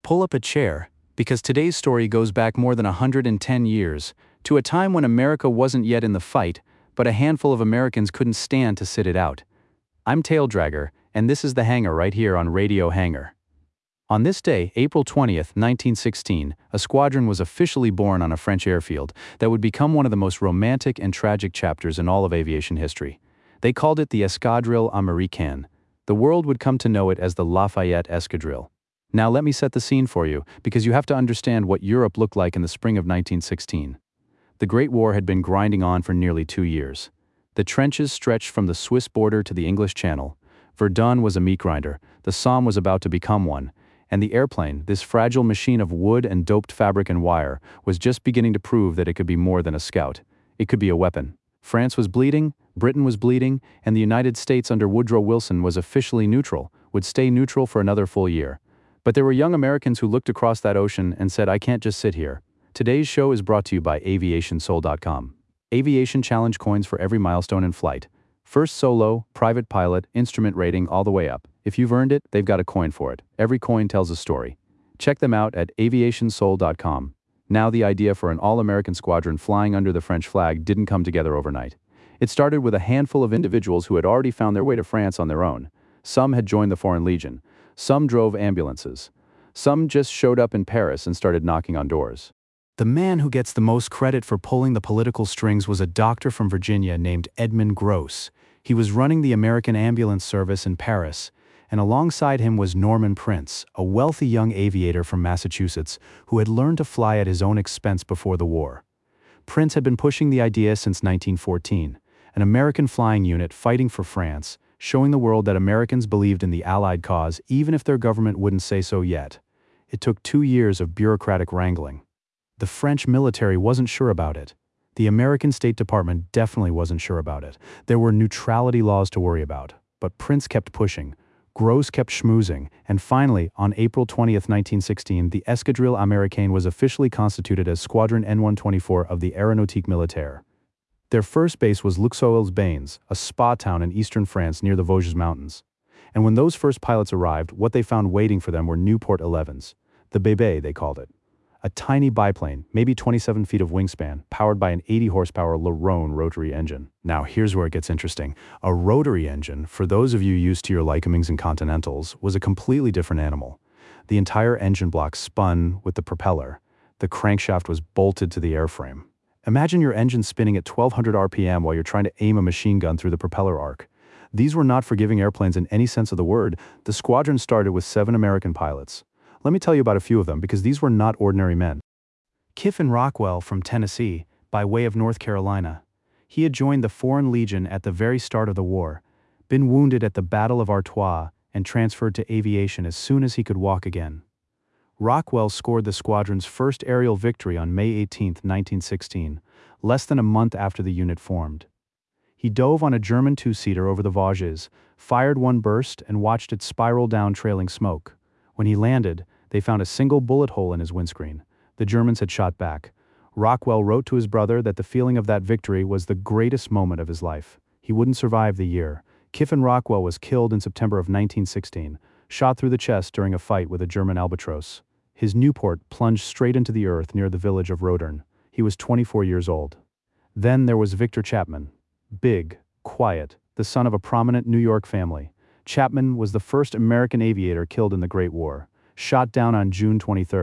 Pull up a chair, because today's story goes back more than 110 years, to a time when America wasn't yet in the fight, but a handful of Americans couldn't stand to sit it out. I'm Tail Dragger, and this is The Hangar right here on Radio Hangar. On this day, April 20th, 1916, a squadron was officially born on a French airfield that would become one of the most romantic and tragic chapters in all of aviation history. They called it the Escadrille Américaine. The world would come to know it as the Lafayette Escadrille. Now let me set the scene for you, because you have to understand what Europe looked like in the spring of 1916. The Great War had been grinding on for nearly 2 years. The trenches stretched from the Swiss border to the English Channel. Verdun was a meat grinder, the Somme was about to become one, and the airplane, this fragile machine of wood and doped fabric and wire, was just beginning to prove that it could be more than a scout. It could be a weapon. France was bleeding, Britain was bleeding, and the United States under Woodrow Wilson was officially neutral, would stay neutral for another full year. But there were young Americans who looked across that ocean and said, I can't just sit here. Today's show is brought to you by AviationSoul.com. Aviation challenge coins for every milestone in flight. First solo, private pilot, instrument rating, all the way up. If you've earned it, they've got a coin for it. Every coin tells a story. Check them out at AviationSoul.com. Now the idea for an all-American squadron flying under the French flag didn't come together overnight. It started with a handful of individuals who had already found their way to France on their own. Some had joined the Foreign Legion. Some drove ambulances. Some just showed up in Paris and started knocking on doors. The man who gets the most credit for pulling the political strings was a doctor from Virginia named Edmund Gross. He was running the American ambulance service in Paris, and alongside him was Norman Prince, a wealthy young aviator from Massachusetts who had learned to fly at his own expense before the war. Prince had been pushing the idea since 1914, an American flying unit fighting for France, showing the world that Americans believed in the Allied cause even if their government wouldn't say so yet. It took 2 years of bureaucratic wrangling. The French military wasn't sure about it. The American State Department definitely wasn't sure about it. There were neutrality laws to worry about, but Prince kept pushing. Gross kept schmoozing, and finally, on April 20th, 1916, the Escadrille Américaine was officially constituted as Squadron N124 of the Aéronautique Militaire. Their first base was Luxeuil-les-Bains, a spa town in eastern France near the Vosges Mountains. And when those first pilots arrived, what they found waiting for them were Nieuport 11s. The Bébé, they called it. A tiny biplane, maybe 27 feet of wingspan, powered by an 80-horsepower Lerone rotary engine. Now here's where it gets interesting. A rotary engine, for those of you used to your Lycomings and Continentals, was a completely different animal. The entire engine block spun with the propeller. The crankshaft was bolted to the airframe. Imagine your engine spinning at 1200 RPM while you're trying to aim a machine gun through the propeller arc. These were not forgiving airplanes in any sense of the word. The squadron started with 7 American pilots. Let me tell you about a few of them, because these were not ordinary men. Kiffin Rockwell from Tennessee, by way of North Carolina. He had joined the Foreign Legion at the very start of the war, been wounded at the Battle of Artois, and transferred to aviation as soon as he could walk again. Rockwell scored the squadron's first aerial victory on May 18, 1916, less than a month after the unit formed. He dove on a German two-seater over the Vosges, fired one burst, and watched it spiral down trailing smoke. When he landed, they found a single bullet hole in his windscreen. The Germans had shot back. Rockwell wrote to his brother that the feeling of that victory was the greatest moment of his life. He wouldn't survive the year. Kiffin Rockwell was killed in September of 1916, shot through the chest during a fight with a German Albatros. His Nieuport plunged straight into the earth near the village of Rotterdam. He was 24 years old. Then there was Victor Chapman. Big, quiet, the son of a prominent New York family. Chapman was the first American aviator killed in the Great War, shot down on June 23,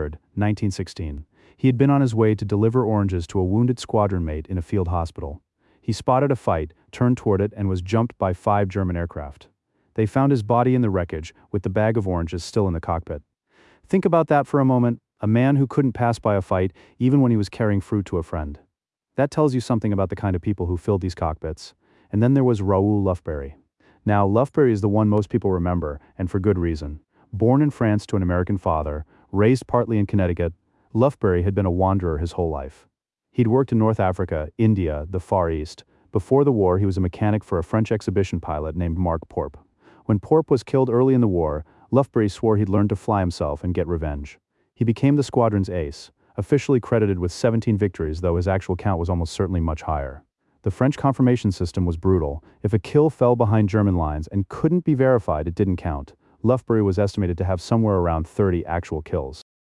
1916. He had been on his way to deliver oranges to a wounded squadron mate in a field hospital. He spotted a fight, turned toward it, and was jumped by 5 German aircraft. They found his body in the wreckage, with the bag of oranges still in the cockpit. Think about that for a moment, a man who couldn't pass by a fight even when he was carrying fruit to a friend. That tells you something about the kind of people who filled these cockpits. And then there was Raoul Lufbery. Now, Lufbery is the one most people remember, and for good reason. Born in France to an American father, raised partly in Connecticut, Lufbery had been a wanderer his whole life. He'd worked in North Africa, India, the Far East. Before the war, he was a mechanic for a French exhibition pilot named Marc Porp. When Porp was killed early in the war, Lufbery swore he'd learn to fly himself and get revenge. He became the squadron's ace, officially credited with 17 victories, though his actual count was almost certainly much higher. The French confirmation system was brutal. If a kill fell behind German lines and couldn't be verified, it didn't count. Lufbery was estimated to have somewhere around 30 actual kills.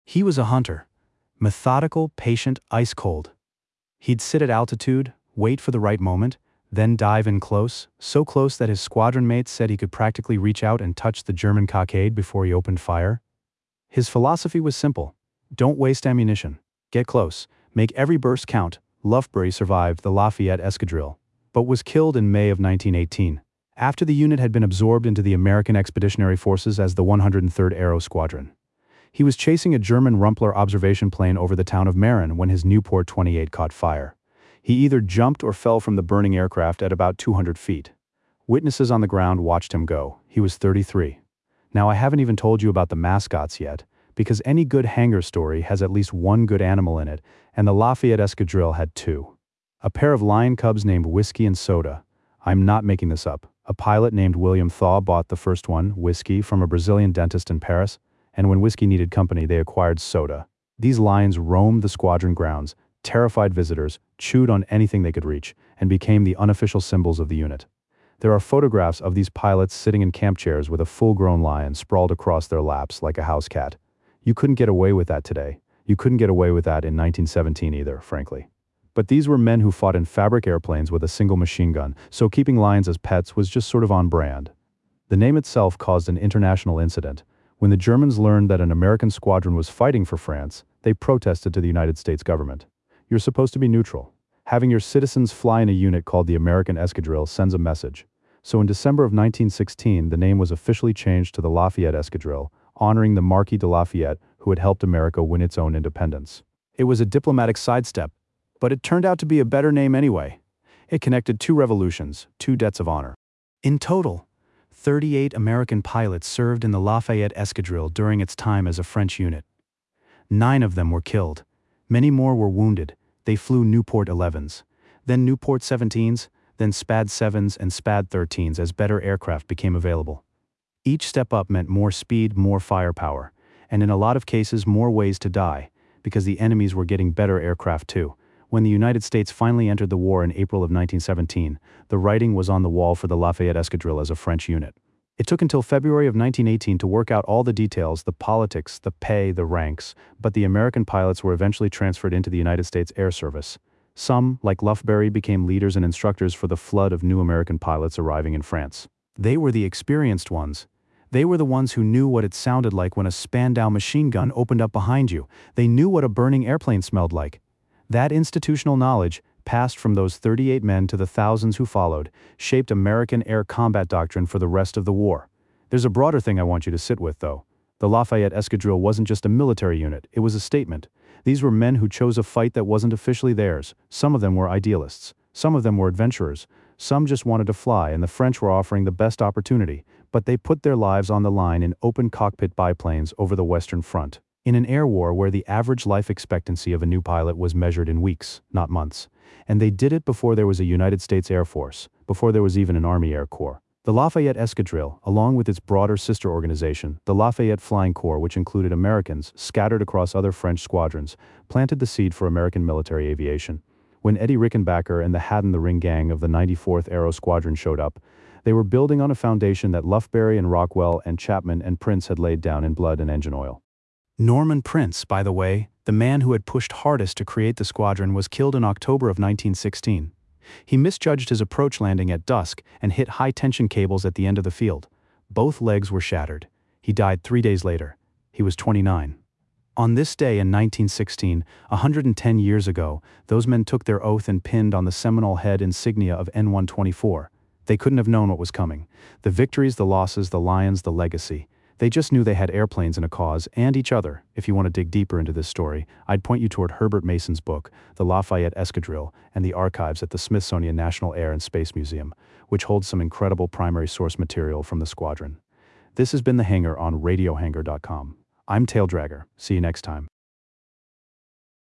He was a hunter. Methodical, patient, ice cold. He'd sit at altitude, wait for the right moment, then dive in close, so close that his squadron mates said he could practically reach out and touch the German cockade before he opened fire. His philosophy was simple. Don't waste ammunition. Get close. Make every burst count. Lufbery survived the Lafayette Escadrille, but was killed in May of 1918, after the unit had been absorbed into the American Expeditionary Forces as the 103rd Aero Squadron. He was chasing a German Rumpler observation plane over the town of Marin when his Nieuport 28 caught fire. He either jumped or fell from the burning aircraft at about 200 feet. Witnesses on the ground watched him go. He was 33. Now I haven't even told you about the mascots yet, because any good hangar story has at least one good animal in it, and the Lafayette Escadrille had two. A pair of lion cubs named Whiskey and Soda. I'm not making this up. A pilot named William Thaw bought the first one, Whiskey, from a Brazilian dentist in Paris, and when Whiskey needed company, they acquired Soda. These lions roamed the squadron grounds, terrified visitors, chewed on anything they could reach, and became the unofficial symbols of the unit. There are photographs of these pilots sitting in camp chairs with a full-grown lion sprawled across their laps like a house cat. You couldn't get away with that today. You couldn't get away with that in 1917 either, frankly. But these were men who fought in fabric airplanes with a single machine gun, so keeping lions as pets was just sort of on brand. The name itself caused an international incident. When the Germans learned that an American squadron was fighting for France, they protested to the United States government. You're supposed to be neutral. Having your citizens fly in a unit called the American Escadrille sends a message. So in December of 1916, the name was officially changed to the Lafayette Escadrille, honoring the Marquis de Lafayette who had helped America win its own independence. It was a diplomatic sidestep, but it turned out to be a better name anyway. It connected two revolutions, two debts of honor. In total, 38 American pilots served in the Lafayette Escadrille during its time as a French unit. 9 of them were killed. Many more were wounded. They flew Nieuport 11s, then Nieuport 17s, then SPAD 7s and SPAD 13s as better aircraft became available. Each step up meant more speed, more firepower, and in a lot of cases more ways to die, because the enemies were getting better aircraft too. When the United States finally entered the war in April of 1917, the writing was on the wall for the Lafayette Escadrille as a French unit. It took until February of 1918 to work out all the details, the politics, the pay, the ranks, but the American pilots were eventually transferred into the United States Air Service. Some, like Lufbery, became leaders and instructors for the flood of new American pilots arriving in France. They were the experienced ones. They were the ones who knew what it sounded like when a Spandau machine gun opened up behind you. They knew what a burning airplane smelled like. That institutional knowledge, passed from those 38 men to the thousands who followed, shaped American air combat doctrine for the rest of the war. There's a broader thing I want you to sit with, though. The Lafayette Escadrille wasn't just a military unit, it was a statement. These were men who chose a fight that wasn't officially theirs. Some of them were idealists. Some of them were adventurers. Some just wanted to fly, and the French were offering the best opportunity. But they put their lives on the line in open cockpit biplanes over the Western Front, in an air war where the average life expectancy of a new pilot was measured in weeks, not months. And they did it before there was a United States Air Force, before there was even an Army Air Corps. The Lafayette Escadrille, along with its broader sister organization, the Lafayette Flying Corps, which included Americans scattered across other French squadrons, planted the seed for American military aviation. When Eddie Rickenbacker and the Hat-in-the-Ring gang of the 94th Aero Squadron showed up, they were building on a foundation that Lufbery and Rockwell and Chapman and Prince had laid down in blood and engine oil. Norman Prince, by the way, the man who had pushed hardest to create the squadron, was killed in October of 1916. He misjudged his approach landing at dusk and hit high-tension cables at the end of the field. Both legs were shattered. He died 3 days later. He was 29. On this day in 1916, 110 years ago, those men took their oath and pinned on the Seminole head insignia of N-124. They couldn't have known what was coming. The victories, the losses, the lions, the legacy. They just knew they had airplanes and a cause, and each other. If you want to dig deeper into this story, I'd point you toward Herbert Mason's book, The Lafayette Escadrille, and the archives at the Smithsonian National Air and Space Museum, which holds some incredible primary source material from the squadron. This has been The Hangar on RadioHangar.com. I'm Taildragger. See you next time.